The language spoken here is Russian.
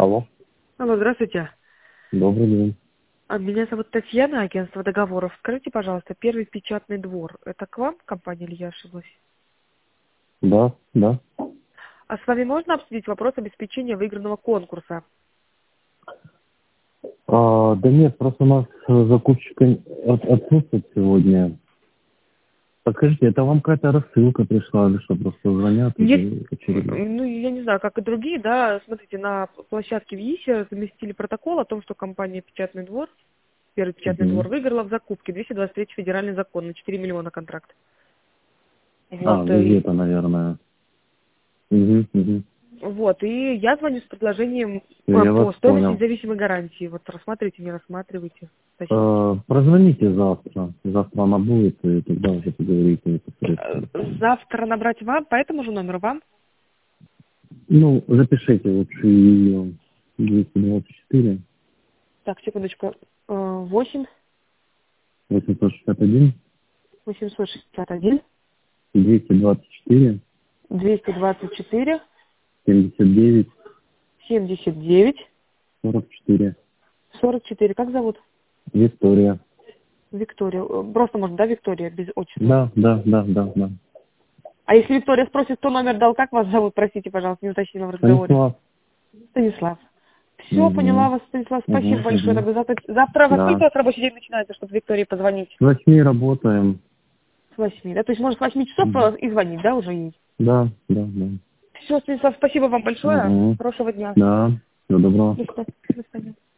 Алло, Алло, здравствуйте. добрый день. Меня зовут Татьяна, агентство договоров. Скажите, пожалуйста, первый печатный двор. Это к вам компания или я ошиблась? Да, да. А с вами можно обсудить вопрос обеспечения выигранного конкурса? Да нет, просто у нас закупщик отсутствует сегодня. Подскажите, это вам какая-то рассылка пришла или что? Просто звонят Нет, или очередно? ну, я не знаю, как и другие, да, смотрите, на площадке в ЕИСе заместили протокол о том, что компания «Печатный двор», первый печатный Угу. двор, выиграла в закупке 223 федеральный закон на 4 миллиона контракт. Вот, Газета, наверное. Угу. и я звоню с предложением Я вас по стоимости понял. независимой гарантии. Вот рассматривайте, не рассматривайте. Прозвоните завтра. Завтра она будет, и тогда уже поговорите непосредственно. Завтра набрать вам, по этому же номеру вам? Ну, запишите лучше ее 224 Так, секундочку. 8 861 861 224 224 79 79 44. 44. Как зовут? Виктория. Виктория. Просто можно, да, Виктория, без отчества? Да. А если Виктория спросит, кто номер дал, как вас зовут? Простите, пожалуйста, не уточнила в разговоре. Станислав. Станислав. Все, поняла Угу. вас, Станислав. Спасибо большое. Угу. Тогда завтра во сколько у Да. вас рабочий день начинается, чтобы Виктории позвонить? С 8 работаем. С 8, да? То есть можно с 8 часов Мгм. и звонить, да, уже ей? Да. Все, Станислав, спасибо вам большое. Угу. Хорошего дня. Да. Всего доброго. До свидания.